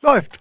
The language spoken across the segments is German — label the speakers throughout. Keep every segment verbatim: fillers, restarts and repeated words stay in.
Speaker 1: Läuft.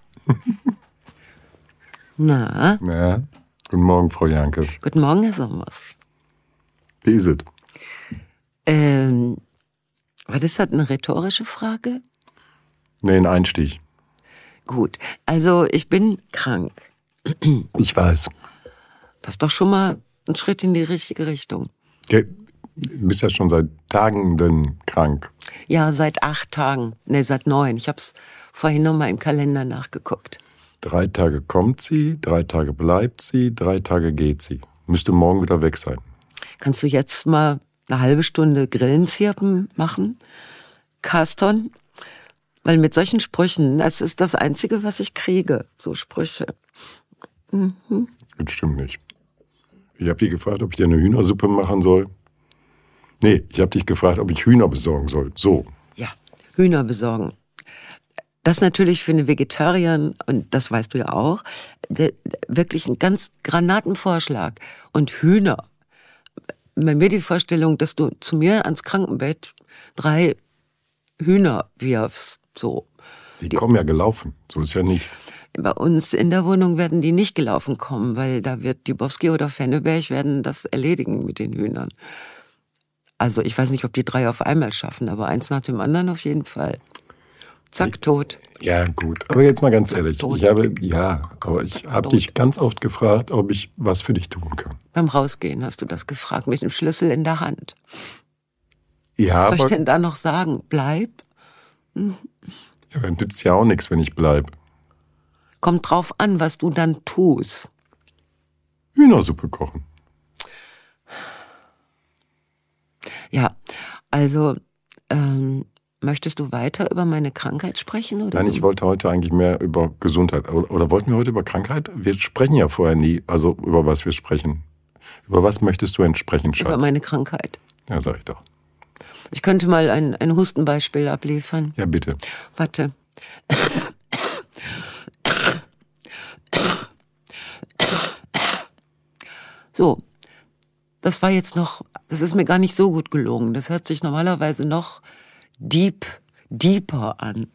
Speaker 2: Na?
Speaker 1: Na, guten Morgen, Frau Janke.
Speaker 2: Guten Morgen, Herr Sommers.
Speaker 1: Wie ist es?
Speaker 2: Ähm, war das halt eine rhetorische Frage?
Speaker 1: Nee, ein Einstieg.
Speaker 2: Gut, also ich bin krank.
Speaker 1: Ich weiß.
Speaker 2: Das ist doch schon mal ein Schritt in die richtige Richtung.
Speaker 1: Ja, du bist ja schon seit Tagen denn krank.
Speaker 2: Ja, seit acht Tagen. Ne, seit neun. Ich hab's vorhin noch mal im Kalender nachgeguckt.
Speaker 1: Drei Tage kommt sie, drei Tage bleibt sie, drei Tage geht sie. Müsste morgen wieder weg sein.
Speaker 2: Kannst du jetzt mal eine halbe Stunde Grillenzirpen machen, Carston? Weil mit solchen Sprüchen, das ist das Einzige, was ich kriege, so Sprüche. Mhm.
Speaker 1: Das stimmt nicht. Ich habe dich gefragt, ob ich dir eine Hühnersuppe machen soll. Nee, ich habe dich gefragt, ob ich Hühner besorgen soll. So.
Speaker 2: Ja, Hühner besorgen. Das natürlich für eine Vegetarierin, und das weißt du ja auch, der, wirklich ein ganz Granatenvorschlag. Und Hühner. Bei mir die Vorstellung, dass du zu mir ans Krankenbett drei Hühner wirfst. So.
Speaker 1: Die, die kommen ja gelaufen. So ist ja nicht.
Speaker 2: Bei uns in der Wohnung werden die nicht gelaufen kommen, weil da wird Dibowski oder Fenneberg werden das erledigen mit den Hühnern. Also ich weiß nicht, ob die drei auf einmal schaffen, aber eins nach dem anderen auf jeden Fall. Zack, tot.
Speaker 1: Ja, gut. Aber jetzt mal ganz
Speaker 2: Zack,
Speaker 1: ehrlich.
Speaker 2: tot.
Speaker 1: Ich habe, ja, aber ich habe dich ganz oft gefragt, ob ich was für dich tun kann.
Speaker 2: Beim Rausgehen hast du das gefragt, mit dem Schlüssel in der Hand.
Speaker 1: Ja,
Speaker 2: Was soll ich
Speaker 1: aber,
Speaker 2: denn da noch sagen? Bleib? Hm.
Speaker 1: ja, dann nützt ja auch nichts, wenn ich bleibe.
Speaker 2: Kommt drauf an, was du dann tust.
Speaker 1: Hühnersuppe kochen.
Speaker 2: Ja, also, ähm, möchtest du weiter über meine Krankheit sprechen? Oder
Speaker 1: Nein,
Speaker 2: so?
Speaker 1: ich wollte heute eigentlich mehr über Gesundheit. Oder, oder wollten wir heute über Krankheit? Wir sprechen ja vorher nie, also über was wir sprechen. Über was möchtest du denn sprechen, Schatz?
Speaker 2: Über meine Krankheit.
Speaker 1: Ja, sag ich doch.
Speaker 2: Ich könnte mal ein, ein Hustenbeispiel abliefern.
Speaker 1: Ja, bitte.
Speaker 2: Warte. So, das war jetzt noch, das ist mir gar nicht so gut gelungen. Das hört sich normalerweise noch deep, deeper an.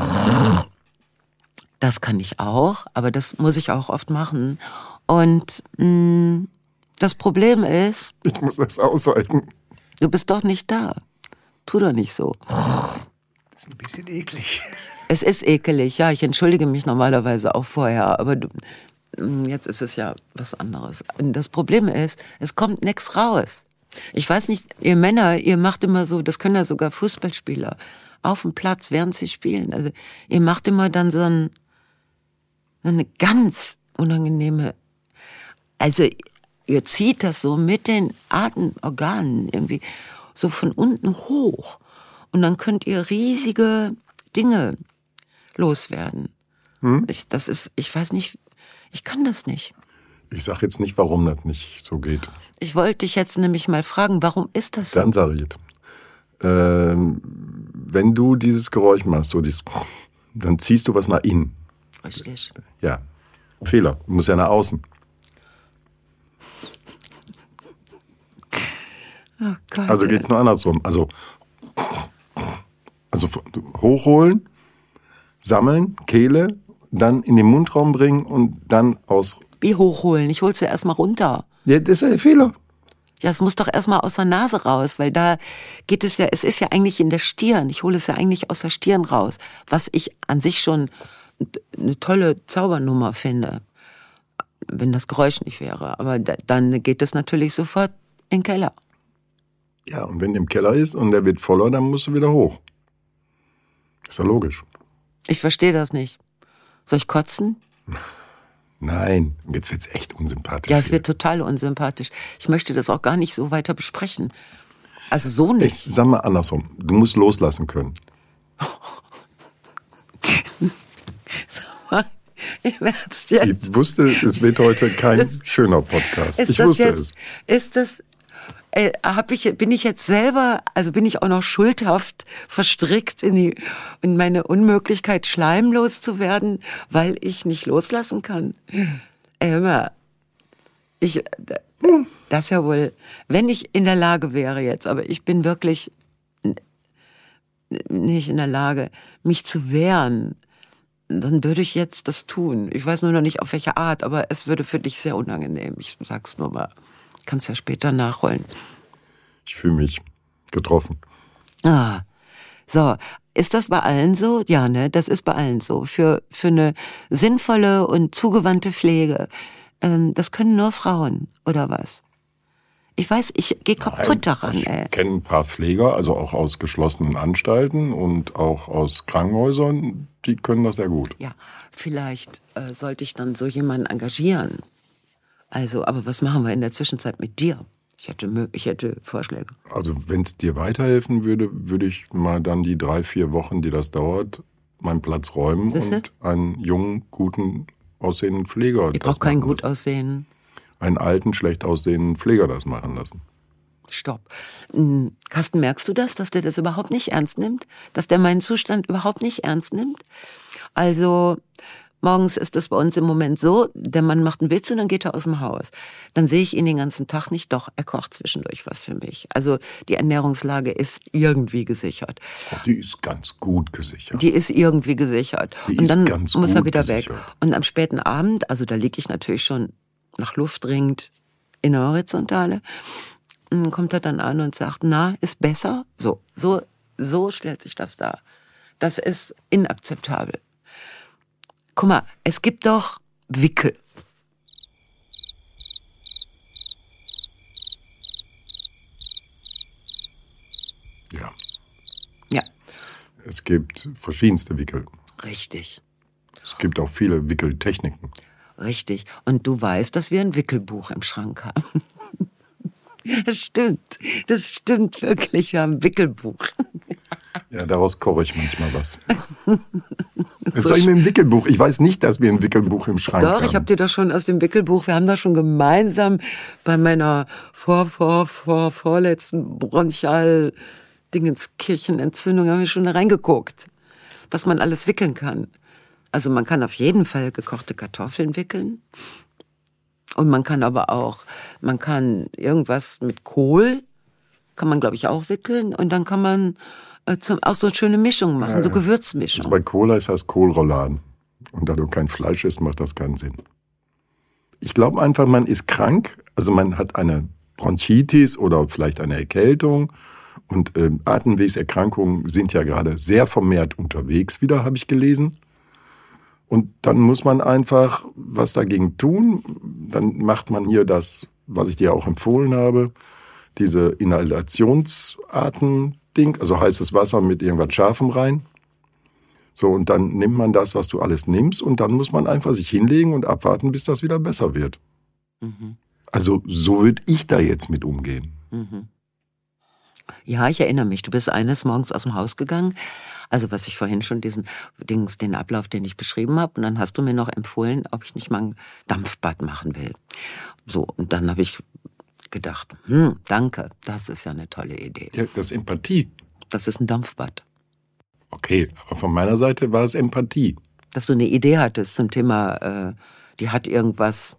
Speaker 2: Das kann ich auch, aber das muss ich auch oft machen. Und mh, das Problem ist,
Speaker 1: Ich muss das aushalten.
Speaker 2: du bist doch nicht da. Tu doch nicht so.
Speaker 3: Das ist ein bisschen eklig.
Speaker 2: Es ist ekelig, ja. Ich entschuldige mich normalerweise auch vorher, aber du, jetzt ist es ja was anderes. Und das Problem ist, es kommt nichts raus. Ich weiß nicht, ihr Männer, ihr macht immer so, das können ja sogar Fußballspieler, auf dem Platz, während sie spielen. Also ihr macht immer dann so ein, eine ganz unangenehme, also ihr zieht das so mit den Atemorganen irgendwie so von unten hoch. Und dann könnt ihr riesige Dinge loswerden.
Speaker 1: Hm?
Speaker 2: Ich, das ist, ich weiß nicht, ich kann das nicht.
Speaker 1: Ich sag jetzt nicht, warum das nicht so geht.
Speaker 2: Ich wollte dich jetzt nämlich mal fragen, warum ist das so?
Speaker 1: Dann sag ich jetzt. Ähm, wenn du dieses Geräusch machst, so dieses, dann ziehst du was nach innen.
Speaker 2: Richtig.
Speaker 1: Ja. Fehler. Du musst ja nach außen.
Speaker 2: Oh Gott,
Speaker 1: Also geht's nur andersrum. Also, also hochholen, sammeln, Kehle, dann in den Mundraum bringen und dann aus.
Speaker 2: Wie hochholen? Ich hol's ja erstmal runter.
Speaker 1: Ja, das ist ja der Fehler.
Speaker 2: Ja, es muss doch erstmal aus der Nase raus, weil da geht es ja, es ist ja eigentlich in der Stirn. Ich hole es ja eigentlich aus der Stirn raus, was ich an sich schon eine tolle Zaubernummer finde, wenn das Geräusch nicht wäre. Aber da, dann geht es natürlich sofort in den Keller.
Speaker 1: Ja, und wenn der im Keller ist und der wird voller, dann musst du wieder hoch. Ist ja logisch.
Speaker 2: Ich verstehe das nicht. Soll ich kotzen?
Speaker 1: Nein, jetzt wird's echt unsympathisch.
Speaker 2: Ja, es
Speaker 1: hier.
Speaker 2: wird total unsympathisch. Ich möchte das auch gar nicht so weiter besprechen. Also so nicht.
Speaker 1: Ich sag mal andersrum. Du musst loslassen können.
Speaker 2: Im Ernst jetzt?
Speaker 1: Ich wusste, es wird heute kein schöner Podcast.
Speaker 2: Ist
Speaker 1: Ich
Speaker 2: das
Speaker 1: wusste
Speaker 2: jetzt,
Speaker 1: es.
Speaker 2: Ist das, äh, hab ich, bin ich jetzt selber, also bin ich auch noch schuldhaft verstrickt in die, in meine Unmöglichkeit, schleimlos zu werden, weil ich nicht loslassen kann? Ey, hör mal, ich, das ja wohl, wenn ich in der Lage wäre jetzt, aber ich bin wirklich nicht in der Lage, mich zu wehren. dann würde ich jetzt das tun. Ich weiß nur noch nicht, auf welche Art, aber es würde für dich sehr unangenehm. Ich sag's nur mal. Kannst ja später nachholen.
Speaker 1: Ich fühle mich getroffen.
Speaker 2: Ah, so. Ist das bei allen so? Ja, ne, das ist bei allen so. Für, für eine sinnvolle und zugewandte Pflege. Ähm, das können nur Frauen, oder was? Ich weiß, ich gehe kaputt
Speaker 1: Nein,
Speaker 2: daran,
Speaker 1: ich
Speaker 2: ey.
Speaker 1: Ich kenne ein paar Pfleger, also auch aus geschlossenen Anstalten und auch aus Krankenhäusern, die können das sehr gut.
Speaker 2: Ja, vielleicht äh, sollte ich dann so jemanden engagieren. Also, aber was machen wir in der Zwischenzeit mit dir? Ich hätte, ich hätte Vorschläge.
Speaker 1: Also wenn es dir weiterhelfen würde, würde ich mal dann die drei, vier Wochen, die das dauert, meinen Platz räumen
Speaker 2: Siehste?
Speaker 1: und einen jungen, guten, aussehenden Pfleger
Speaker 2: Ich
Speaker 1: das
Speaker 2: brauche keinen
Speaker 1: machen
Speaker 2: gut
Speaker 1: lassen.
Speaker 2: aussehenden.
Speaker 1: Einen alten, schlecht aussehenden Pfleger das machen lassen.
Speaker 2: Stopp. Hm, Carsten, merkst du das, dass der das überhaupt nicht ernst nimmt? Dass der meinen Zustand überhaupt nicht ernst nimmt? Also, morgens ist es bei uns im Moment so, der Mann macht einen Witz und dann geht er aus dem Haus. Dann sehe ich ihn den ganzen Tag nicht, doch, er kocht zwischendurch was für mich. Also, die Ernährungslage ist irgendwie gesichert.
Speaker 1: Die ist ganz gut gesichert.
Speaker 2: Die ist irgendwie gesichert.
Speaker 1: Die
Speaker 2: und
Speaker 1: ist
Speaker 2: dann
Speaker 1: ganz
Speaker 2: muss er
Speaker 1: gut
Speaker 2: wieder
Speaker 1: gesichert.
Speaker 2: weg. Und am späten Abend, also da liege ich natürlich schon nach Luft dringend in der Horizontale, und kommt er dann an und sagt, na, ist besser? So, so, so stellt sich das dar. Das ist inakzeptabel. Guck mal, es gibt doch Wickel.
Speaker 1: Ja.
Speaker 2: Ja,
Speaker 1: Es gibt verschiedenste Wickel.
Speaker 2: richtig,
Speaker 1: Es gibt auch viele Wickeltechniken.
Speaker 2: richtig. Und du weißt, dass wir ein Wickelbuch im Schrank haben. Das stimmt, das stimmt wirklich, wir haben ein Wickelbuch.
Speaker 1: Ja, daraus koche ich manchmal was. Jetzt
Speaker 2: So
Speaker 1: soll ich mit dem Wickelbuch? Ich weiß nicht, dass wir ein Wickelbuch im Schrank
Speaker 2: Doch,
Speaker 1: haben.
Speaker 2: ich habe dir das schon aus dem Wickelbuch, wir haben das schon gemeinsam bei meiner vor, vor, vor, vorletzten Bronchial-Dingenskirchenentzündung haben wir schon da reingeguckt, was man alles wickeln kann. Also man kann auf jeden Fall gekochte Kartoffeln wickeln. Und man kann aber auch, man kann irgendwas mit Kohl, kann man glaube ich auch wickeln. Und dann kann man äh, zum, auch so eine schöne Mischung machen,
Speaker 1: Ja,
Speaker 2: so
Speaker 1: ja.
Speaker 2: Gewürzmischung.
Speaker 1: Also bei Cola ist das Kohlrouladen. Und da du kein Fleisch isst, macht das keinen Sinn. Ich glaube einfach, man ist krank. Also man hat eine Bronchitis oder vielleicht eine Erkältung. Und äh, Atemwegserkrankungen sind ja gerade sehr vermehrt unterwegs wieder, habe ich gelesen. Und dann muss man einfach was dagegen tun. Dann macht man hier das, was ich dir auch empfohlen habe, diese Inhalationsarten-Ding, also heißes Wasser mit irgendwas Scharfem rein. So, und dann nimmt man das, was du alles nimmst, und dann muss man einfach sich hinlegen und abwarten, bis das wieder besser wird.
Speaker 2: Mhm.
Speaker 1: Also so würde ich da jetzt mit umgehen.
Speaker 2: Mhm. Ja, ich erinnere mich, du bist eines Morgens aus dem Haus gegangen, also was ich vorhin schon diesen Dings, den Ablauf, den ich beschrieben habe, und dann hast du mir noch empfohlen, ob ich nicht mal ein Dampfbad machen will. So, und dann habe ich gedacht, hm, danke, das ist ja eine tolle Idee.
Speaker 1: Ja, das ist Empathie.
Speaker 2: Das ist ein Dampfbad.
Speaker 1: Okay, aber von meiner Seite war es Empathie.
Speaker 2: Dass du eine Idee hattest zum Thema, äh, die hat irgendwas,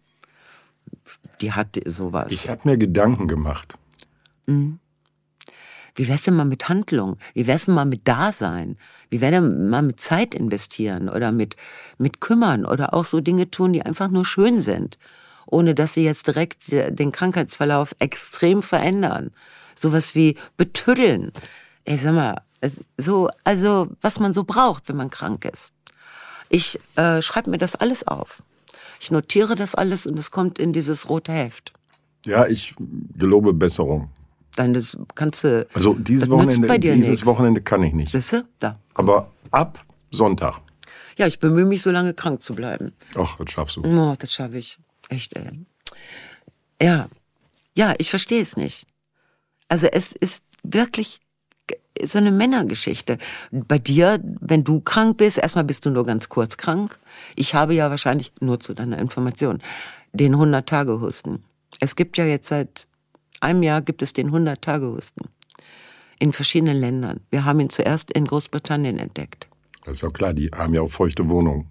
Speaker 2: die hat sowas.
Speaker 1: Ich habe mir Gedanken gemacht.
Speaker 2: Mhm. Wie wär's denn mal mit Handlung? Wie wär's denn mal mit Dasein? Wie wäre denn mal mit Zeit investieren oder mit, mit kümmern oder auch so Dinge tun, die einfach nur schön sind, ohne dass sie jetzt direkt den Krankheitsverlauf extrem verändern? Sowas wie betüddeln. Ey, sag mal, so, also was man so braucht, wenn man krank ist. Ich äh, schreibe mir das alles auf. Ich notiere das alles und es kommt in dieses rote Heft.
Speaker 1: Ja, ich gelobe Besserung.
Speaker 2: Dann das kannst du.
Speaker 1: Also dieses
Speaker 2: das nützt
Speaker 1: Wochenende,
Speaker 2: bei dir
Speaker 1: dieses
Speaker 2: nichts.
Speaker 1: Wochenende kann ich nicht.
Speaker 2: Siehste? Da.
Speaker 1: Aber ab Sonntag.
Speaker 2: Ja, ich bemühe mich, so lange krank zu bleiben.
Speaker 1: Ach, das schaffst du.
Speaker 2: Oh, das schaffe ich. Echt, ey. Ja. Ja, ich verstehe es nicht. Also es ist wirklich so eine Männergeschichte. Bei dir, wenn du krank bist, erstmal bist du nur ganz kurz krank. Ich habe ja wahrscheinlich, nur zu deiner Information, den hundert-Tage-Husten. Es gibt ja jetzt seit einem Jahr gibt es den hundert-Tage-Husten. In verschiedenen Ländern. Wir haben ihn zuerst in Großbritannien entdeckt.
Speaker 1: Das ist ja klar, die haben ja auch feuchte Wohnungen.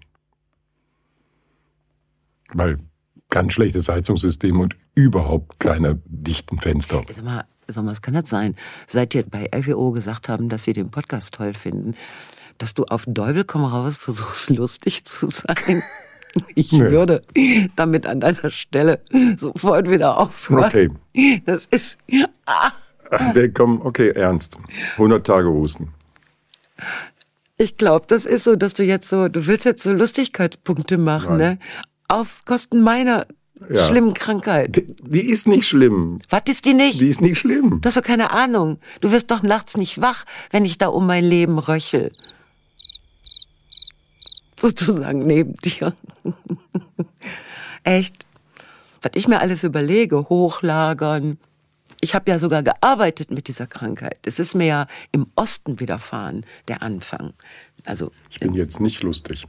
Speaker 1: Weil ganz schlechtes Heizungssystem und überhaupt keine dichten Fenster.
Speaker 2: Sag mal, sag mal, was kann das sein? Seit ihr bei R W O gesagt haben, dass sie den Podcast toll finden, dass du auf Däubel komm raus versuchst, lustig zu sein. Ich
Speaker 1: Nee.
Speaker 2: würde damit an deiner Stelle sofort wieder aufhören.
Speaker 1: Okay.
Speaker 2: Das ist, ah,
Speaker 1: Ach, wir kommen, okay, ernst. hundert Tage Husten.
Speaker 2: ich glaube, das ist so, dass du jetzt so, du willst jetzt so Lustigkeitspunkte machen,
Speaker 1: Nein.
Speaker 2: ne? Auf Kosten meiner
Speaker 1: Ja.
Speaker 2: schlimmen Krankheit.
Speaker 1: Die, die ist nicht schlimm.
Speaker 2: Was ist die nicht?
Speaker 1: Die ist nicht schlimm.
Speaker 2: Du hast doch keine Ahnung. Du wirst doch nachts nicht wach, wenn ich da um mein Leben röchel. Sozusagen neben dir. Echt? Was ich mir alles überlege, hochlagern. Ich habe ja sogar gearbeitet mit dieser Krankheit. Es ist mir ja im Osten widerfahren, der Anfang. Also,
Speaker 1: Ich bin jetzt nicht lustig.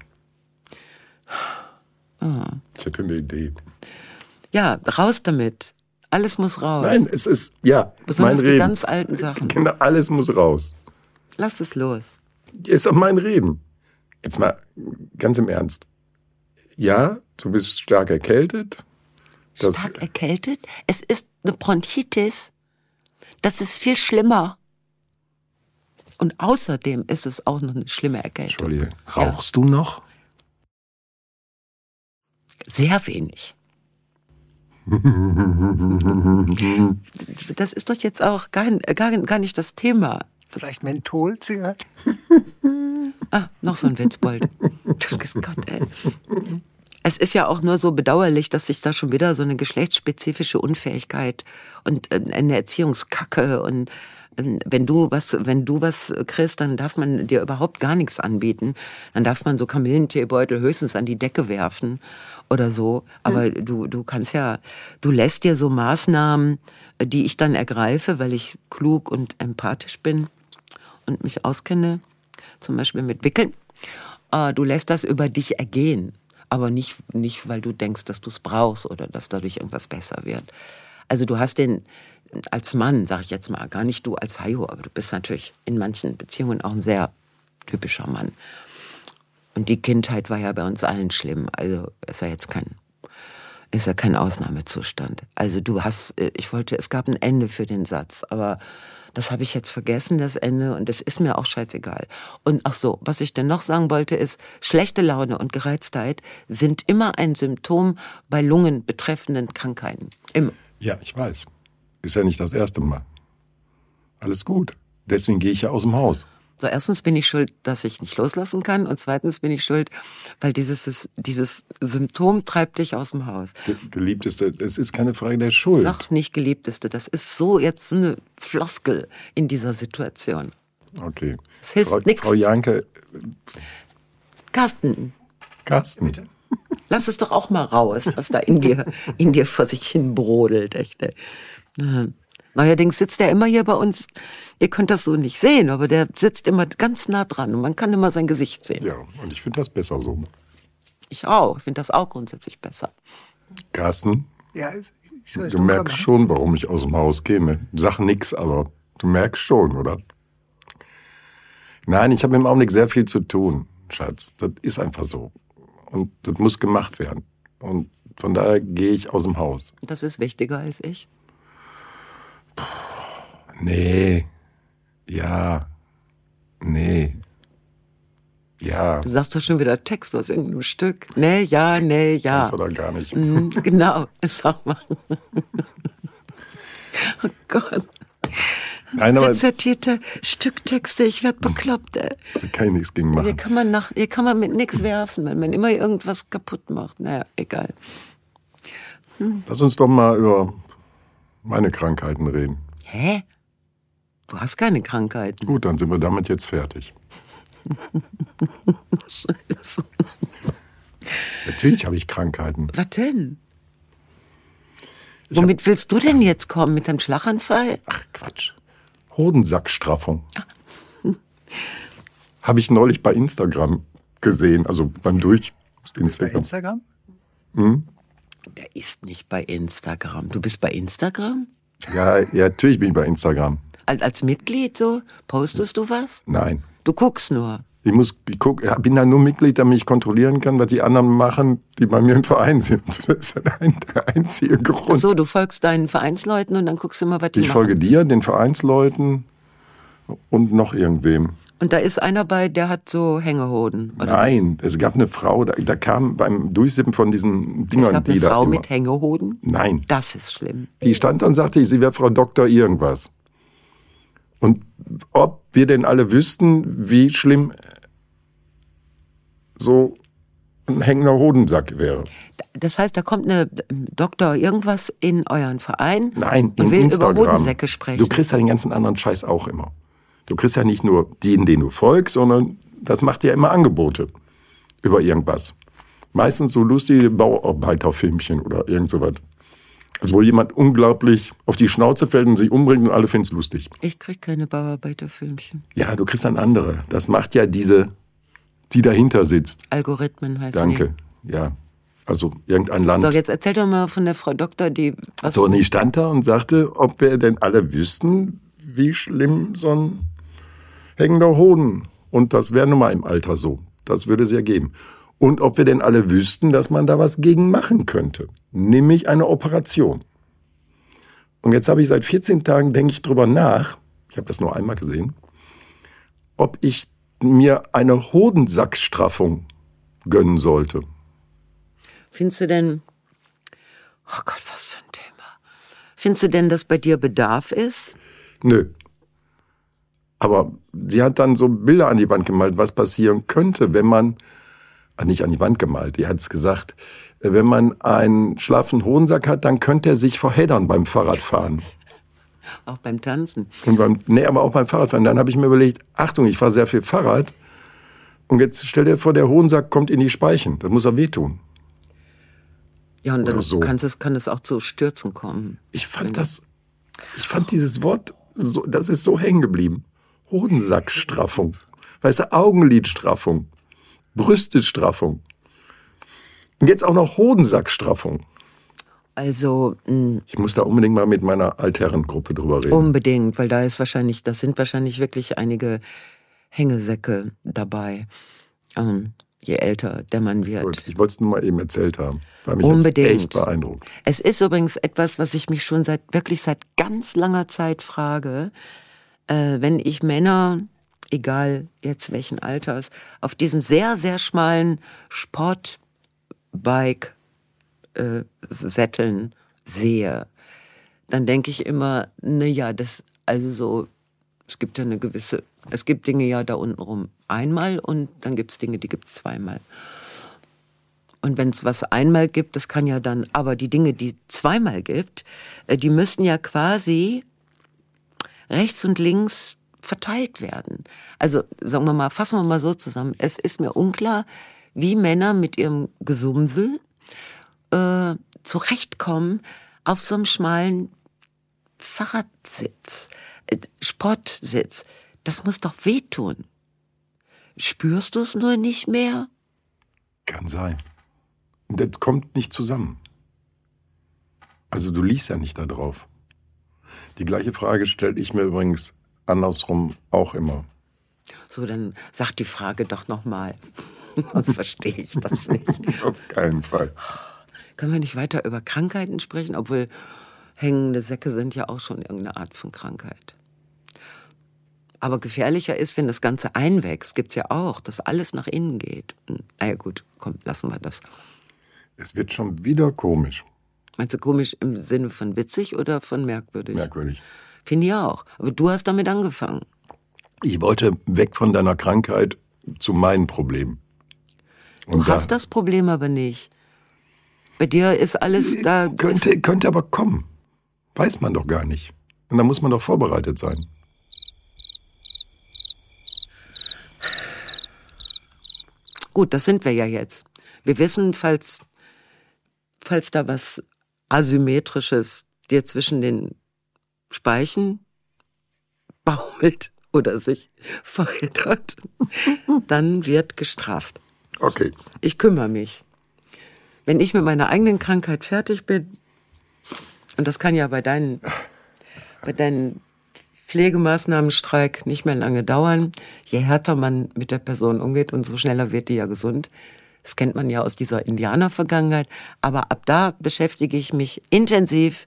Speaker 2: Ah.
Speaker 1: Ich hätte eine Idee.
Speaker 2: ja, raus damit. Alles muss raus.
Speaker 1: Nein, es ist, ja,
Speaker 2: Besonders
Speaker 1: mein
Speaker 2: die
Speaker 1: Reden.
Speaker 2: ganz alten Sachen.
Speaker 1: Genau, alles muss raus.
Speaker 2: Lass es los.
Speaker 1: Ist auch mein Reden. Jetzt mal ganz im Ernst. Ja, du bist stark erkältet. Das,
Speaker 2: Stark erkältet? Es ist eine Bronchitis. Das ist viel schlimmer. Und außerdem ist es auch noch eine schlimme Erkältung.
Speaker 1: Entschuldige, rauchst du noch?
Speaker 2: Sehr wenig. Das ist doch jetzt auch gar, gar, gar nicht das Thema.
Speaker 3: Vielleicht Mentholzigaretten?
Speaker 2: Ah, noch so ein Witzbold. Gott, ey. Es ist ja auch nur so bedauerlich, dass sich da schon wieder so eine geschlechtsspezifische Unfähigkeit und äh, eine Erziehungskacke und äh, wenn du was, wenn du was kriegst, dann darf man dir überhaupt gar nichts anbieten. Dann darf man so Kamillenteebeutel höchstens an die Decke werfen oder so. Aber mhm. du, du kannst ja, du lässt dir so Maßnahmen, die ich dann ergreife, weil ich klug und empathisch bin und mich auskenne, zum Beispiel mit Wickeln. Äh, du lässt das über dich ergehen. Aber nicht, nicht, weil du denkst, dass du es brauchst oder dass dadurch irgendwas besser wird. Also du hast den, als Mann, sag ich jetzt mal, gar nicht du als Hajo, aber du bist natürlich in manchen Beziehungen auch ein sehr typischer Mann. Und die Kindheit war ja bei uns allen schlimm. Also ist ja jetzt kein, ist ja kein Ausnahmezustand. Also du hast, ich wollte, es gab ein Ende für den Satz, aber das habe ich jetzt vergessen, das Ende, und das ist mir auch scheißegal. Und ach so, was ich denn noch sagen wollte, ist, schlechte Laune und Gereiztheit sind immer ein Symptom bei lungenbetreffenden Krankheiten. Immer.
Speaker 1: Ja, ich weiß. Ist ja nicht das erste Mal. Alles gut. Deswegen gehe ich ja aus dem Haus.
Speaker 2: So, erstens bin ich schuld, dass ich nicht loslassen kann, und zweitens bin ich schuld, weil dieses, dieses Symptom treibt dich aus dem Haus.
Speaker 1: Ge- Geliebteste, es ist keine Frage der Schuld.
Speaker 2: Sag nicht Geliebteste, das ist so jetzt eine Floskel in dieser Situation.
Speaker 1: Okay.
Speaker 2: Es hilft
Speaker 1: Frau,
Speaker 2: nix.
Speaker 1: Frau Janke,
Speaker 2: Carsten,
Speaker 1: Carsten.
Speaker 3: Bitte?
Speaker 2: lass es doch auch mal raus, was da in dir, in dir vor sich hin brodelt. Echt, ey. Ja. Neuerdings sitzt er immer hier bei uns. Ihr könnt das so nicht sehen, aber der sitzt immer ganz nah dran und man kann immer sein Gesicht sehen.
Speaker 1: Ja, und ich finde das besser so.
Speaker 2: Ich auch. Ich finde das auch grundsätzlich besser.
Speaker 1: Carsten,
Speaker 3: Ja, ich soll es
Speaker 1: du
Speaker 3: dunkel
Speaker 1: merkst
Speaker 3: machen?
Speaker 1: schon, warum ich aus dem Haus gehe. Ne? Sag nix, aber du merkst schon, oder? Nein, ich habe im Augenblick sehr viel zu tun, Schatz. Das ist einfach so. Und das muss gemacht werden. Und von daher gehe ich aus dem Haus.
Speaker 2: Das ist wichtiger als ich.
Speaker 1: Nee. Ja. Nee. Ja.
Speaker 2: Du sagst doch schon wieder Text aus irgendeinem Stück. Nee, ja, nee, ja.
Speaker 1: Kannst oder gar nicht.
Speaker 2: Mhm, genau, sag mal. Oh Gott.
Speaker 1: Nein, aber
Speaker 2: Rezitierte Stücktexte, ich werd bekloppt, ey.
Speaker 1: da kann ich nichts gegen
Speaker 2: Hier
Speaker 1: machen.
Speaker 2: kann man, nach, hier kann man mit nichts werfen, wenn man immer irgendwas kaputt macht. Naja, egal.
Speaker 1: Lass uns doch mal über meine Krankheiten reden.
Speaker 2: Hä? Du hast keine Krankheiten.
Speaker 1: Gut, dann sind wir damit jetzt fertig.
Speaker 2: Scheiße.
Speaker 1: Natürlich habe ich Krankheiten.
Speaker 2: Was denn?
Speaker 1: Ich
Speaker 2: Womit willst du denn jetzt kommen? Mit deinem Schlaganfall?
Speaker 1: Ach, Quatsch. Hodensackstraffung. Habe ich neulich bei Instagram gesehen, also beim Durch
Speaker 3: Bei
Speaker 1: Instagram.
Speaker 3: Instagram?
Speaker 2: Der ist nicht bei Instagram. Du bist bei Instagram?
Speaker 1: Ja, ja, natürlich bin ich bei Instagram.
Speaker 2: Als, als Mitglied so? Postest du was?
Speaker 1: Nein.
Speaker 2: Du guckst nur.
Speaker 1: Ich muss, ich guck, ja, bin da nur Mitglied, damit ich kontrollieren kann, was die anderen machen, die bei mir im Verein sind. Das ist ja ein, der einzige Grund.
Speaker 2: So, du folgst deinen Vereinsleuten und dann guckst du mal, was die
Speaker 1: Ich
Speaker 2: machen.
Speaker 1: folge dir, den Vereinsleuten und noch irgendwem.
Speaker 2: Und da ist einer bei, der hat so Hängehoden. Oder
Speaker 1: Nein, was? Es gab eine Frau, da, da kam beim Durchsippen von diesen Dingern.
Speaker 2: Es gab eine
Speaker 1: die
Speaker 2: Frau
Speaker 1: da
Speaker 2: mit Hängehoden?
Speaker 1: Nein.
Speaker 2: Das ist schlimm.
Speaker 1: Die stand da und sagte, sie wäre Frau Doktor irgendwas. Und ob wir denn alle wüssten, wie schlimm so ein hängender Hodensack wäre.
Speaker 2: Das heißt, da kommt eine Doktor irgendwas in euren Verein
Speaker 1: Nein,
Speaker 2: und will
Speaker 1: Instagram.
Speaker 2: über Hodensäcke sprechen.
Speaker 1: Du kriegst ja den ganzen anderen Scheiß auch immer. Du kriegst ja nicht nur den, den du folgst, sondern das macht ja immer Angebote über irgendwas. Meistens so lustige Bauarbeiterfilmchen oder irgend sowas. Also wo jemand unglaublich auf die Schnauze fällt und sich umbringt und alle finden es lustig.
Speaker 2: Ich krieg keine Bauarbeiterfilmchen.
Speaker 1: Ja, du kriegst dann andere. Das macht ja diese, die dahinter sitzt.
Speaker 2: Algorithmen heißt
Speaker 1: Danke,
Speaker 2: die.
Speaker 1: ja. Also irgendein Land.
Speaker 2: So, jetzt erzähl doch mal von der Frau Doktor, die... Was
Speaker 1: so, und ich stand da und sagte, ob wir denn alle wüssten, wie schlimm so ein hängender Hoden, und das wäre nun mal im Alter so, das würde es ja geben. Und ob wir denn alle wüssten, dass man da was gegen machen könnte, nämlich eine Operation. Und jetzt habe ich seit vierzehn Tagen, denke ich drüber nach, ich habe das nur einmal gesehen, ob ich mir eine Hodensackstraffung gönnen sollte.
Speaker 2: Findest du denn, oh Gott, was für ein Thema. Findest du denn, dass bei dir Bedarf ist?
Speaker 1: Nö. Aber sie hat dann so Bilder an die Wand gemalt, was passieren könnte, wenn man, ah, nicht an die Wand gemalt, die hat es gesagt, wenn man einen schlaffen Hodensack hat, dann könnte er sich verheddern beim Fahrradfahren.
Speaker 2: Auch beim Tanzen?
Speaker 1: Und beim, nee, aber auch beim Fahrradfahren. Dann habe ich mir überlegt, Achtung, ich fahre sehr viel Fahrrad. Und jetzt stell dir vor, der Hodensack kommt in die Speichen. Das muss er wehtun.
Speaker 2: Ja, und dann
Speaker 1: so.
Speaker 2: kann es, kann es auch zu Stürzen kommen.
Speaker 1: Ich fand das, ich fand dieses Wort, so, das ist so hängen geblieben. Hodensackstraffung. Weißt du, Augenlidstraffung. Brüstestraffung. Und jetzt auch noch Hodensackstraffung.
Speaker 2: Also, mh,
Speaker 1: ich muss da unbedingt mal mit meiner Altherrengruppe drüber reden.
Speaker 2: Unbedingt, weil da ist wahrscheinlich, das sind wahrscheinlich wirklich einige Hängesäcke dabei. Ähm, je älter der Mann wird.
Speaker 1: Gut, ich wollte es nur mal eben erzählt haben. War mich
Speaker 2: Unbedingt.
Speaker 1: Jetzt echt beeindruckt.
Speaker 2: Es ist übrigens etwas, was ich mich schon seit wirklich seit ganz langer Zeit frage, äh, wenn ich Männer, egal jetzt welchen Alters, auf diesem sehr, sehr schmalen Sportbike äh, Sätteln sehe, dann denke ich immer, na ja, das, also so, es gibt ja eine gewisse, es gibt Dinge ja da unten rum einmal und dann gibt es Dinge, die gibt es zweimal. Und wenn es was einmal gibt, das kann ja dann, aber die Dinge, die zweimal gibt, die müssten ja quasi rechts und links verteilt werden. Also sagen wir mal, fassen wir mal so zusammen, es ist mir unklar, wie Männer mit ihrem Gesumsel äh, zurechtkommen auf so einem schmalen Fahrradsitz, äh, Sportsitz. Das muss doch wehtun. Spürst du es nur nicht mehr?
Speaker 1: Kann sein. Das kommt nicht zusammen. Also du liegst ja nicht da drauf. Die gleiche Frage stelle ich mir übrigens andersrum auch immer.
Speaker 2: So, dann sag die Frage doch nochmal. Sonst verstehe ich das nicht.
Speaker 1: Auf keinen Fall.
Speaker 2: Können wir nicht weiter über Krankheiten sprechen? Obwohl hängende Säcke sind ja auch schon irgendeine Art von Krankheit. Aber gefährlicher ist, wenn das Ganze einwächst. Gibt ja auch, dass alles nach innen geht. Na ja gut, komm, lassen wir das.
Speaker 1: Es wird schon wieder komisch.
Speaker 2: Meinst du komisch im Sinne von witzig oder von merkwürdig?
Speaker 1: Merkwürdig.
Speaker 2: Finde ich auch. Aber du hast damit angefangen.
Speaker 1: Ich wollte weg von deiner Krankheit zu meinen Problemen. Und
Speaker 2: du hast da, das Problem aber nicht. Bei dir ist alles da...
Speaker 1: Könnte, könnte aber kommen. Weiß man doch gar nicht. Und da muss man doch vorbereitet sein.
Speaker 2: Gut, das sind wir ja jetzt. Wir wissen, falls, falls da was Asymmetrisches dir zwischen den Speichen baumelt oder sich verheddert, dann wird gestraft.
Speaker 1: Okay.
Speaker 2: Ich kümmere mich. Wenn ich mit meiner eigenen Krankheit fertig bin, und das kann ja bei deinen, bei deinen Pflegemaßnahmenstreik nicht mehr lange dauern, je härter man mit der Person umgeht, umso schneller wird die ja gesund. Das kennt man ja aus dieser Indianer-Vergangenheit. Aber ab da beschäftige ich mich intensiv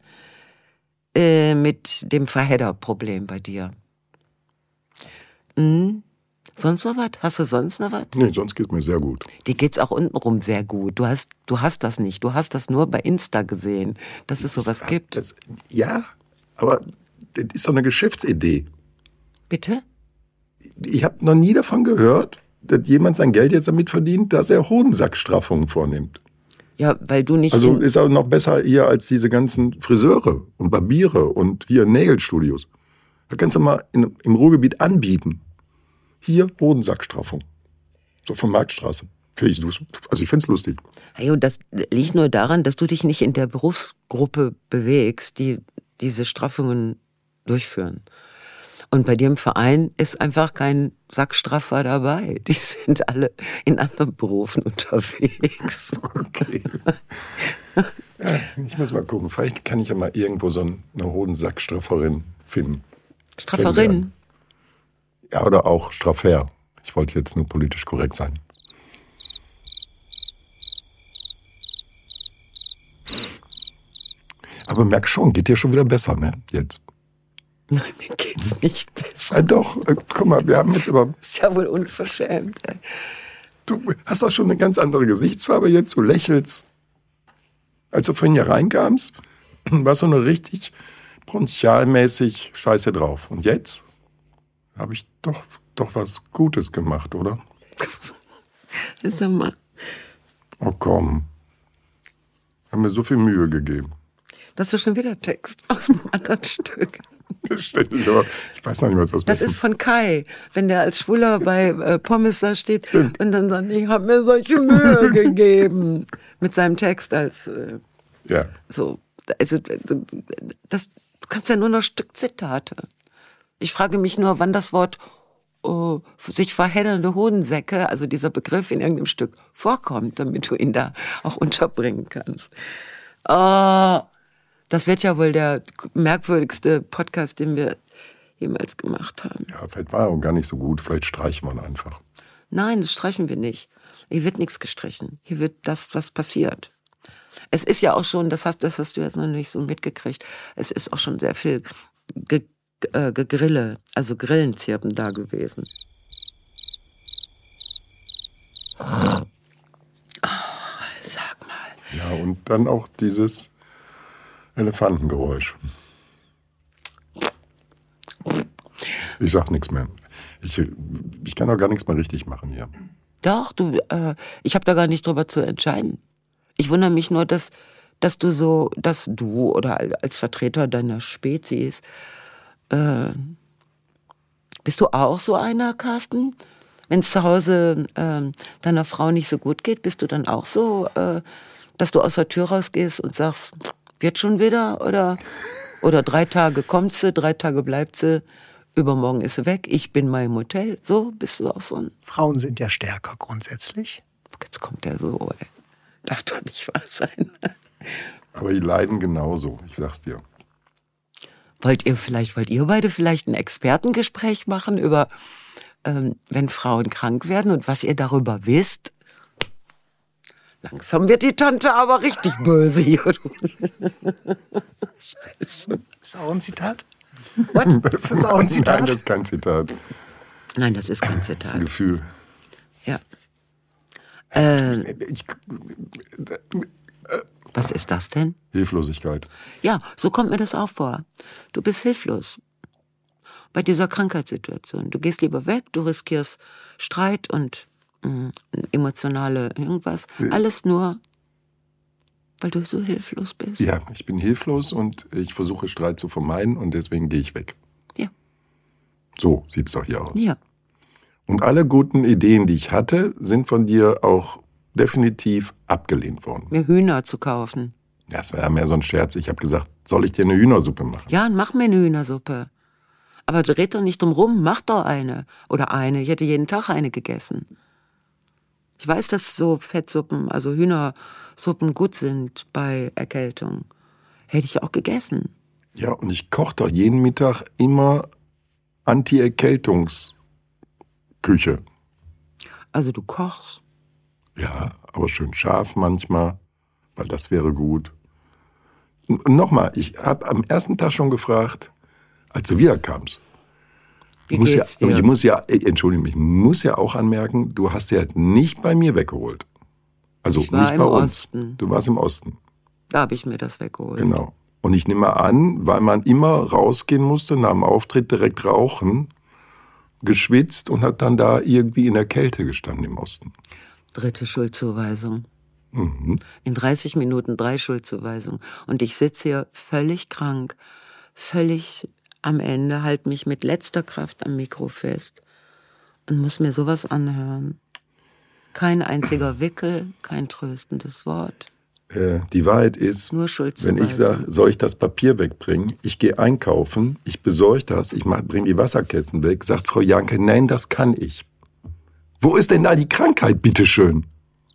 Speaker 2: äh, mit dem Verhedder-Problem bei dir. Mhm. Sonst noch was? Hast du sonst noch was?
Speaker 1: Nee, sonst geht mir sehr gut.
Speaker 2: Dir geht's auch untenrum sehr gut. Du hast, du hast das nicht. Du hast das nur bei Insta gesehen, dass es sowas gibt.
Speaker 1: Das, ja, aber das ist doch eine Geschäftsidee.
Speaker 2: Bitte?
Speaker 1: Ich habe noch nie davon gehört, dass jemand sein Geld jetzt damit verdient, dass er Hodensackstraffungen vornimmt.
Speaker 2: Ja, weil du nicht...
Speaker 1: Also
Speaker 2: in-
Speaker 1: ist auch noch besser hier als diese ganzen Friseure und Barbiere und hier Nagelstudios. Da kannst du mal in, im Ruhrgebiet anbieten. Hier Hodensackstraffung. So von Marktstraße. Find ich, lust- also ich finde es lustig.
Speaker 2: Hey, und das liegt nur daran, dass du dich nicht in der Berufsgruppe bewegst, die diese Straffungen durchführen. Und bei dir im Verein ist einfach kein Sackstraffer dabei. Die sind alle in anderen Berufen unterwegs.
Speaker 1: Okay. Ja, ich muss mal gucken. Vielleicht kann ich ja mal irgendwo so eine Hodensackstrafferin finden.
Speaker 2: Strafferin?
Speaker 1: Ja, oder auch Straffer. Ich wollte jetzt nur politisch korrekt sein. Aber merk schon, geht dir schon wieder besser, ne? Jetzt.
Speaker 2: Nein, mir geht's nicht besser.
Speaker 1: Ja, doch, äh, guck mal, wir haben jetzt aber.
Speaker 2: Das ist ja wohl unverschämt. Ey.
Speaker 1: Du hast doch schon eine ganz andere Gesichtsfarbe jetzt, du lächelst. Als du vorhin hier reinkamst, warst du nur richtig bronchialmäßig scheiße drauf. Und jetzt habe ich doch, doch was Gutes gemacht, oder?
Speaker 2: Sag mal,
Speaker 1: Oh komm. Haben mir so viel Mühe gegeben.
Speaker 2: das ist schon wieder Text aus einem anderen Stück.
Speaker 1: Ständig, aber ich weiß noch nicht, was das
Speaker 2: Das ist von Kai, wenn der als Schwuler bei äh, Pommes da steht und dann sagt, ich habe mir solche Mühe gegeben mit seinem Text als äh,
Speaker 1: Ja.
Speaker 2: so. Also das, du kannst ja nur noch Stückzitate. Ich frage mich nur, wann das Wort oh, sich verheddernde Hodensäcke, also dieser Begriff in irgendeinem Stück vorkommt, damit du ihn da auch unterbringen kannst. Oh, das wird ja wohl der merkwürdigste Podcast, den wir jemals gemacht haben.
Speaker 1: Ja, vielleicht war er auch gar nicht so gut. Vielleicht streichen wir ihn einfach.
Speaker 2: Nein, das streichen wir nicht. Hier wird nichts gestrichen. Hier wird das, was passiert. Es ist ja auch schon, das hast, das hast du jetzt noch nicht so mitgekriegt, es ist auch schon sehr viel ge, äh, Gegrille, also Grillenzirpen da gewesen. Oh, sag mal.
Speaker 1: Ja, und dann auch dieses Elefantengeräusch. Ich sag nichts mehr. Ich, ich kann auch gar nichts mehr richtig machen hier.
Speaker 2: Doch, du, äh, ich habe da gar nicht drüber zu entscheiden. Ich wundere mich nur, dass, dass du so, dass du oder als Vertreter deiner Spezies, äh, bist du auch so einer, Carsten? Wenn es zu Hause äh, deiner Frau nicht so gut geht, bist du dann auch so, äh, dass du aus der Tür rausgehst und sagst, wird schon wieder? Oder, oder drei Tage kommt sie, drei Tage bleibt sie, übermorgen ist sie weg, ich bin mal im Hotel. So bist du auch so ein...
Speaker 3: Frauen sind ja stärker grundsätzlich.
Speaker 2: Jetzt kommt der so, ey. Darf doch nicht wahr sein.
Speaker 1: Aber die leiden genauso, ich sag's dir.
Speaker 2: Wollt ihr vielleicht, wollt ihr beide vielleicht ein Expertengespräch machen über, ähm, wenn Frauen krank werden und was ihr darüber wisst? Langsam wird die Tante aber richtig böse hier. Scheiße.
Speaker 3: Ist auch ein Zitat?
Speaker 2: What?
Speaker 1: Das
Speaker 3: ist auch ein Zitat.
Speaker 1: Nein, das ist kein Zitat. Das
Speaker 2: Nein, das ist kein
Speaker 1: ist ein
Speaker 2: Zitat.
Speaker 1: Gefühl.
Speaker 2: Ja. Äh,
Speaker 1: Ich,
Speaker 2: was ist das denn?
Speaker 1: Hilflosigkeit.
Speaker 2: Ja, so kommt mir das auch vor. Du bist hilflos bei dieser Krankheitssituation. Du gehst lieber weg, du riskierst Streit und mh, emotionale irgendwas. Alles nur, weil du so hilflos bist.
Speaker 1: Ja, ich bin hilflos und ich versuche Streit zu vermeiden und deswegen gehe ich weg.
Speaker 2: Ja.
Speaker 1: So sieht's doch hier aus.
Speaker 2: Ja.
Speaker 1: Und alle guten Ideen, die ich hatte, sind von dir auch definitiv abgelehnt worden.
Speaker 2: Mir Hühner zu kaufen.
Speaker 1: Ja, das war ja mehr so ein Scherz. Ich habe gesagt, soll ich dir eine Hühnersuppe machen?
Speaker 2: Ja, mach mir eine Hühnersuppe. Aber red doch nicht drum rum, mach doch eine. Oder eine. Ich hätte jeden Tag eine gegessen. Ich weiß, dass so Fettsuppen, also Hühnersuppen gut sind bei Erkältung. Hätte ich auch gegessen.
Speaker 1: Ja, und ich koche doch jeden Mittag immer Anti-Erkältungs- Küche.
Speaker 2: Also du kochst.
Speaker 1: Ja, aber schön scharf manchmal, weil das wäre gut. Und nochmal, ich habe am ersten Tag schon gefragt, als du wiederkamst,
Speaker 2: Wie
Speaker 1: muss
Speaker 2: geht's
Speaker 1: ja,
Speaker 2: dir?
Speaker 1: Ich muss ja, Entschuldigung, ich muss ja auch anmerken, du hast ja nicht bei mir weggeholt. Also
Speaker 2: Ich war
Speaker 1: nicht
Speaker 2: im
Speaker 1: bei uns.
Speaker 2: Osten.
Speaker 1: Du warst im Osten.
Speaker 2: Da habe ich mir das weggeholt.
Speaker 1: Genau. Und ich nehme an, weil man immer rausgehen musste, nach dem Auftritt direkt rauchen, geschwitzt und hat dann da irgendwie in der Kälte gestanden im Osten.
Speaker 2: Dritte Schuldzuweisung.
Speaker 1: Mhm.
Speaker 2: In dreißig Minuten drei Schuldzuweisungen. Und ich sitze hier völlig krank, völlig am Ende, halte mich mit letzter Kraft am Mikro fest und muss mir sowas anhören. Kein einziger Wickel, kein tröstendes Wort.
Speaker 1: Äh, die Wahrheit ist,
Speaker 2: Nur Schuldzuweisung.
Speaker 1: wenn ich sage, soll ich das Papier wegbringen? Ich gehe einkaufen, ich besorge das, ich bringe die Wasserkästen weg, sagt Frau Janke, nein, das kann ich. Wo ist denn da die Krankheit, bitteschön?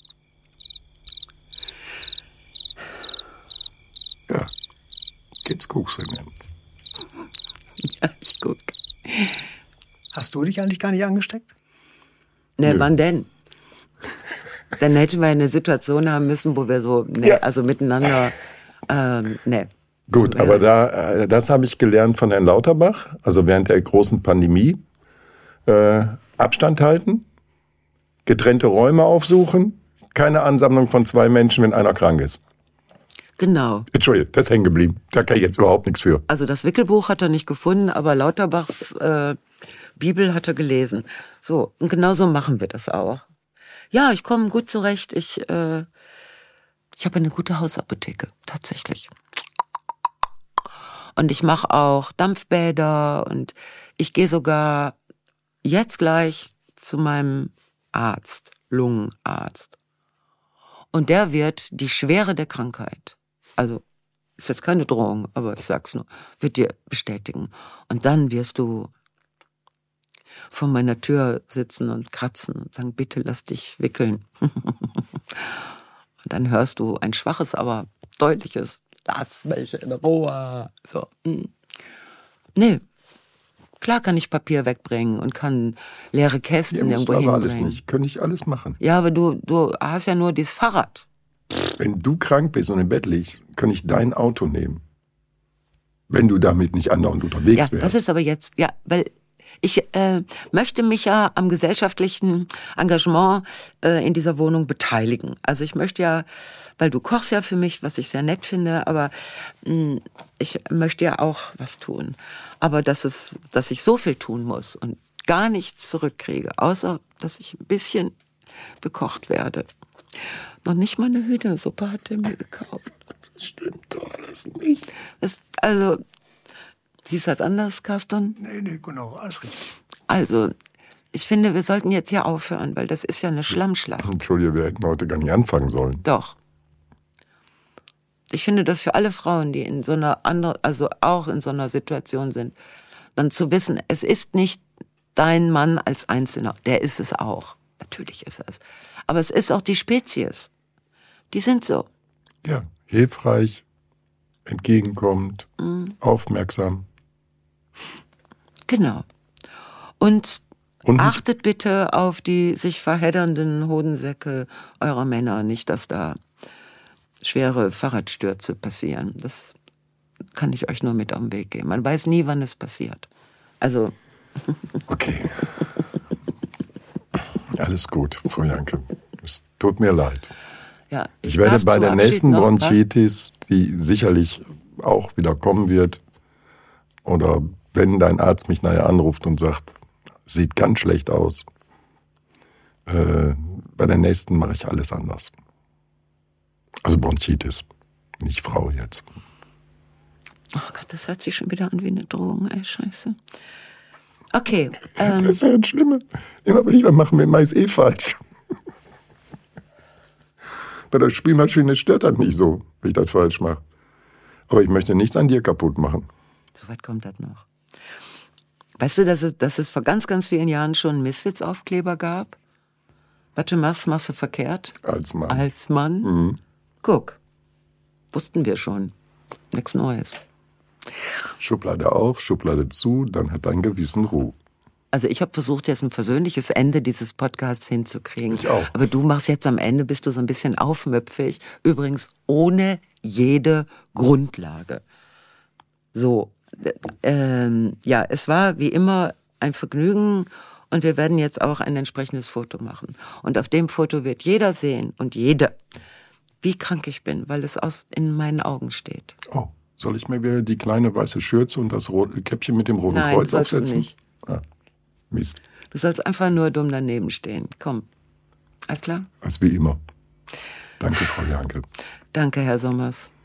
Speaker 1: Ja, jetzt guckst du mir.
Speaker 2: Ja, ich guck.
Speaker 3: Hast du dich eigentlich gar nicht angesteckt?
Speaker 2: Ne,
Speaker 1: Nö.
Speaker 2: wann denn? Dann hätten wir eine Situation haben müssen, wo wir so, ne,
Speaker 1: Ja.
Speaker 2: also miteinander, ähm, ne.
Speaker 1: Gut,
Speaker 2: Ja.
Speaker 1: aber da, äh, das habe ich gelernt von Herrn Lauterbach, also während der großen Pandemie. Äh, Abstand halten, getrennte Räume aufsuchen, keine Ansammlung von zwei Menschen, wenn einer krank ist.
Speaker 2: Genau.
Speaker 1: Entschuldigung, das ist hängen geblieben. Da kann ich jetzt überhaupt nichts für.
Speaker 2: Also das Wickelbuch hat er nicht gefunden, aber Lauterbachs äh, Bibel hat er gelesen. So, und genau so machen wir das auch. Ja, ich komme gut zurecht. Ich, äh, ich habe eine gute Hausapotheke, tatsächlich. Und ich mache auch Dampfbäder und ich gehe sogar jetzt gleich zu meinem Arzt, Lungenarzt. Und der wird die Schwere der Krankheit, also ist jetzt keine Drohung, aber ich sag's nur, wird dir bestätigen. Und dann wirst du vor meiner Tür sitzen und kratzen und sagen, bitte lass dich wickeln. Und dann hörst du ein schwaches, aber deutliches, lass mich in Ruhe. So. Nee, klar kann ich Papier wegbringen und kann leere Kästen
Speaker 1: Ja, musst
Speaker 2: irgendwo
Speaker 1: du aber
Speaker 2: hinbringen.
Speaker 1: alles nicht. Könnte ich alles machen.
Speaker 2: Ja, aber du, du hast ja nur dieses Fahrrad.
Speaker 1: Wenn du krank bist und im Bett liegst, kann ich dein Auto nehmen. Wenn du damit nicht andauernd unterwegs
Speaker 2: Ja,
Speaker 1: wärst.
Speaker 2: das ist aber jetzt, ja, weil ich äh, möchte mich ja am gesellschaftlichen Engagement äh, in dieser Wohnung beteiligen. Also ich möchte ja, weil du kochst ja für mich, was ich sehr nett finde, aber mh, ich möchte ja auch was tun. Aber dass es, dass ich so viel tun muss und gar nichts zurückkriege, außer dass ich ein bisschen bekocht werde. Noch nicht mal eine Hühnersuppe hat er mir gekauft.
Speaker 1: Das stimmt doch alles nicht.
Speaker 2: Das, also, siehst du das anders, Carsten?
Speaker 3: Nee, nee, genau, alles richtig.
Speaker 2: Also, ich finde, wir sollten jetzt hier aufhören, weil das ist ja eine Schlammschlacht.
Speaker 1: Entschuldige, wir hätten heute gar nicht anfangen sollen.
Speaker 2: Doch. Ich finde das für alle Frauen, die in so einer anderen, also auch in so einer Situation sind, dann zu wissen, es ist nicht dein Mann als Einzelner. Der ist es auch. Natürlich ist er es. Aber es ist auch die Spezies. Die sind so.
Speaker 1: Ja, hilfreich, entgegenkommend,
Speaker 2: Mhm.
Speaker 1: aufmerksam.
Speaker 2: Genau. Und,
Speaker 1: Und nicht-
Speaker 2: achtet bitte auf die sich verheddernden Hodensäcke eurer Männer. Nicht, dass da schwere Fahrradstürze passieren. Das kann ich euch nur mit auf den Weg geben. Man weiß nie, wann es passiert. Also,
Speaker 1: Okay. Alles gut, Frau Janke. Es tut mir leid.
Speaker 2: ja.
Speaker 1: Ich, werde
Speaker 2: darf
Speaker 1: bei
Speaker 2: zum
Speaker 1: der
Speaker 2: Abschied
Speaker 1: nächsten
Speaker 2: noch was-
Speaker 1: Bronchitis, die sicherlich auch wieder kommen wird, oder wenn dein Arzt mich nachher anruft und sagt, sieht ganz schlecht aus, äh, bei der nächsten mache ich alles anders. Also Bronchitis, nicht Frau jetzt.
Speaker 2: Oh Gott, das hört sich schon wieder an wie eine Drohung, ey, scheiße. Okay, ähm,
Speaker 1: Das ist ja das Schlimme. Immer wenn ich was mache, mache ich es eh falsch. Bei der Spielmaschine stört das nicht so, wenn ich das falsch mache. Aber ich möchte nichts an dir kaputt machen.
Speaker 2: so weit kommt das noch. Weißt du, dass es, dass es vor ganz, ganz vielen Jahren schon einen Misfits-Aufkleber gab? Was du machst, machst du verkehrt.
Speaker 1: Als Mann.
Speaker 2: Als Mann?
Speaker 1: Mhm.
Speaker 2: Guck, wussten wir schon. Nichts Neues.
Speaker 1: Schublade auf, Schublade zu, dann hat dein Gewissen Ruhe.
Speaker 2: Also ich habe versucht, jetzt ein versöhnliches Ende dieses Podcasts hinzukriegen.
Speaker 1: Ich auch.
Speaker 2: Aber du machst jetzt am Ende, bist du so ein bisschen aufmüpfig. Übrigens ohne jede Grundlage. So, äh, ähm, ja, es war wie immer ein Vergnügen und wir werden jetzt auch ein entsprechendes Foto machen. Und auf dem Foto wird jeder sehen und jede, wie krank ich bin, weil es aus in meinen Augen steht.
Speaker 1: Oh, soll ich mir wieder die kleine weiße Schürze und das rote Käppchen mit dem roten
Speaker 2: Nein,
Speaker 1: Kreuz
Speaker 2: sollst du
Speaker 1: aufsetzen?
Speaker 2: nicht.
Speaker 1: Ah, Mist.
Speaker 2: Du sollst einfach nur dumm daneben stehen. Komm. Alles klar?
Speaker 1: Das ist wie immer. Danke, Frau Janke.
Speaker 2: Danke, Herr Sommers.